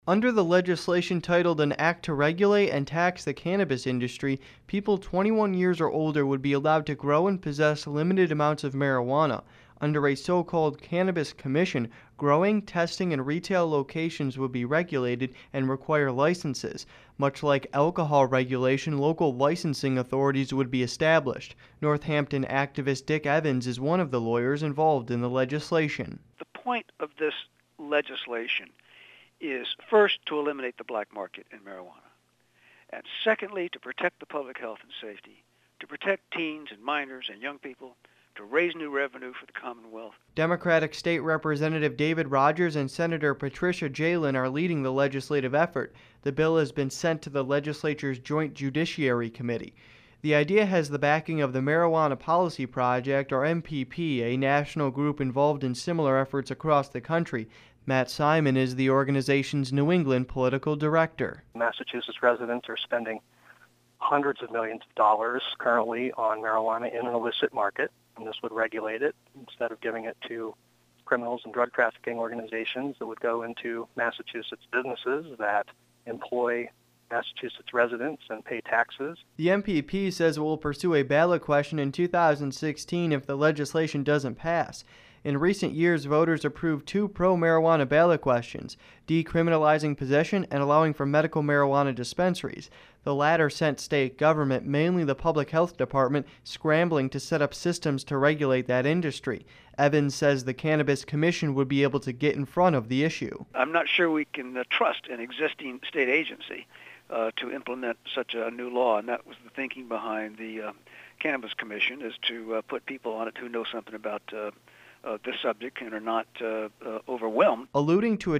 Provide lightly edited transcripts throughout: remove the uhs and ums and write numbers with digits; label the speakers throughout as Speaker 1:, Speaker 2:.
Speaker 1: Under the legislation titled An Act to Regulate and Tax the Cannabis Industry, people 21 years or older would be allowed to grow and possess limited amounts of marijuana. Under a so-called Cannabis Commission, growing, testing, and retail locations would be regulated and require licenses. Much like alcohol regulation, local licensing authorities would be established. Northampton activist Dick Evans is one of the lawyers involved in the legislation.
Speaker 2: The point of this legislation is first to eliminate the black market in marijuana, and secondly to protect the public health and safety, to protect teens and minors and young people, to raise new revenue for the Commonwealth.
Speaker 1: Democratic State Representative David Rogers and Senator Patricia Jalin are leading the legislative effort. The bill has been sent to the legislature's Joint Judiciary Committee. The idea has the backing of the Marijuana Policy Project, or MPP, a national group involved in similar efforts across the country. Matt Simon is the organization's New England political director.
Speaker 3: Massachusetts residents are spending hundreds of millions of dollars currently on marijuana in an illicit market, and this would regulate it. Instead of giving it to criminals and drug trafficking organizations, that would go into Massachusetts businesses that employ Massachusetts residents and pay taxes.
Speaker 1: The MPP says it will pursue a ballot question in 2016 if the legislation doesn't pass. In recent years, voters approved two pro-marijuana ballot questions, decriminalizing possession and allowing for medical marijuana dispensaries. The latter sent state government, mainly the Public Health Department, scrambling to set up systems to regulate that industry. Evans says the Cannabis Commission would be able to get in front of the issue.
Speaker 2: I'm not sure we can trust an existing state agency to implement such a new law, and that was the thinking behind the Cannabis Commission, is to put people on it who know something about this subject and are not overwhelmed.
Speaker 1: Alluding to a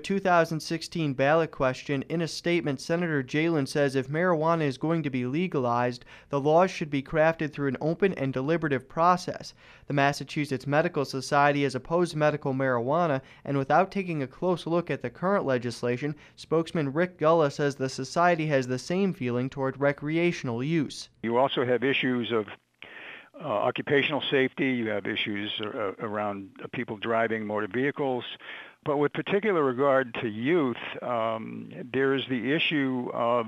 Speaker 1: 2016 ballot question, in a statement, Senator Jalin says if marijuana is going to be legalized, the laws should be crafted through an open and deliberative process. The Massachusetts Medical Society has opposed medical marijuana, and without taking a close look at the current legislation, spokesman Rick Gulla says the society has the same feeling toward recreational use.
Speaker 4: You also have issues of occupational safety, you have issues around people driving motor vehicles, but with particular regard to youth, there's the issue of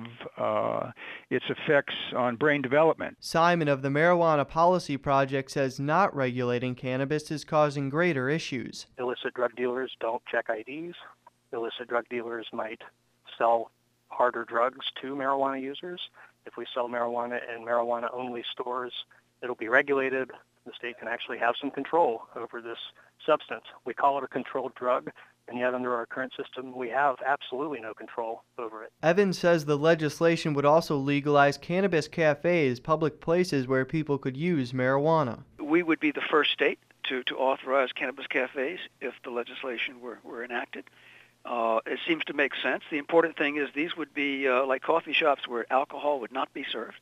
Speaker 4: its effects on brain development.
Speaker 1: Simon of the Marijuana Policy Project says not regulating cannabis is causing greater issues.
Speaker 3: Illicit drug dealers don't check IDs. Illicit drug dealers might sell harder drugs to marijuana users. If we sell marijuana in marijuana-only stores, it'll be regulated. The state can actually have some control over this substance. We call it a controlled drug, and yet under our current system, we have absolutely no control over it.
Speaker 1: Evans says the legislation would also legalize cannabis cafes, public places where people could use marijuana.
Speaker 2: We would be the first state to authorize cannabis cafes if the legislation were enacted. It seems to make sense. The important thing is these would be like coffee shops where alcohol would not be served.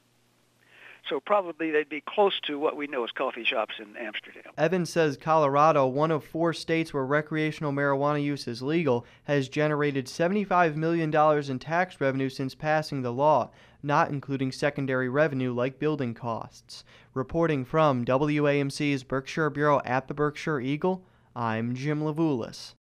Speaker 2: So probably they'd be close to what we know as coffee shops in Amsterdam.
Speaker 1: Evans says Colorado, one of 4 states where recreational marijuana use is legal, has generated $75 million in tax revenue since passing the law, not including secondary revenue like building costs. Reporting from WAMC's Berkshire Bureau at the Berkshire Eagle, I'm Jim Levulis.